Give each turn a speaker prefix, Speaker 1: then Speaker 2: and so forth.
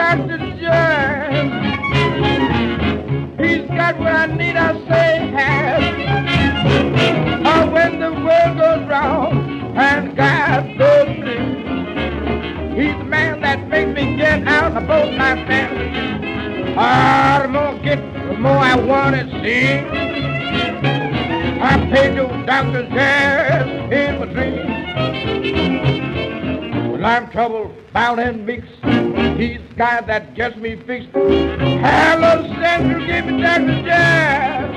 Speaker 1: Dr. John. He's got what I need, I say has. Oh, when the world goes wrong and God goes blue, he's the man that makes me get out of both my family. Ah, the more I get, the more I want to see. I paid those doctors cash in my dreams. When I'm troubled, bound and mixed, he's the guy that gets me fixed. Hello, Central, give me Dr. Jazz.